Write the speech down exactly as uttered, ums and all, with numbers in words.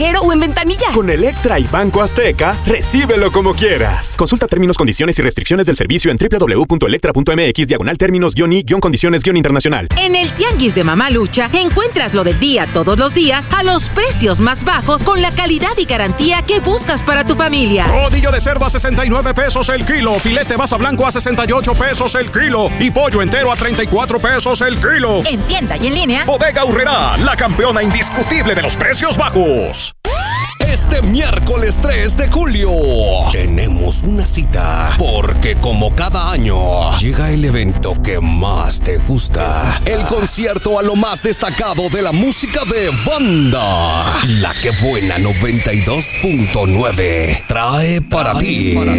Ero o en ventanilla. Con Electra y Banco Azteca, recíbelo como quieras. Consulta términos, condiciones y restricciones del servicio en doble u doble u doble u punto electra punto m x diagonal términos guión y guión condiciones guión internacional. En el Tianguis de Mamalucha encuentras lo del día todos los días a los precios más bajos con la calidad y garantía que buscas para tu familia. Rodillo de cerdo a sesenta y nueve pesos el kilo, filete basa blanco a sesenta y ocho pesos el kilo y pollo entero a treinta y cuatro pesos el kilo. En tienda y en línea. Bodega Aurrerá, la campeona indiscutible de los precios bajos. Este miércoles tres de julio tenemos una cita, porque como cada año llega el evento que más te gusta, el concierto a lo más destacado de la música de banda. La que buena noventa y dos punto nueve trae para ti.